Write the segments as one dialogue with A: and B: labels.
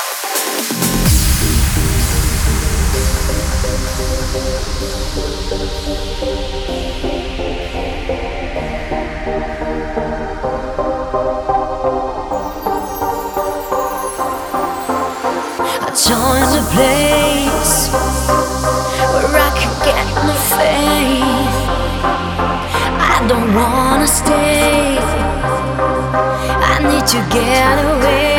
A: Join a place where I can get my faith. I don't wanna stay, I need to get away.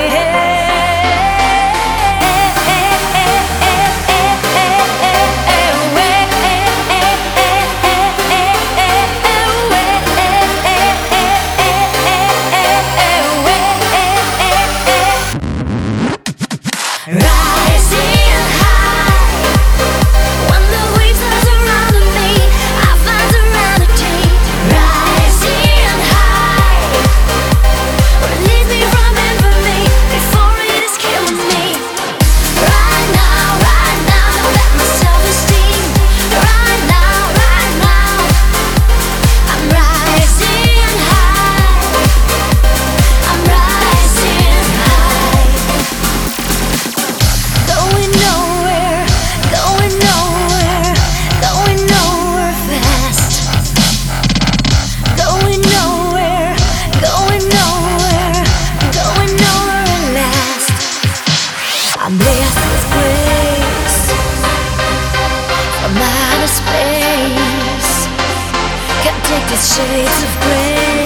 A: Rising high, when the waves are surrounding me, I find serenity. Rising high, release me from infamy before it is killing me. Right now, let my self-esteem. Right now, I'm rising high. I'm rising high. Going nowhere, going nowhere, going nowhere fast. Going nowhere, going nowhere, going nowhere at last. I'm blessed with grace from outer space. Can't take these shades of gray.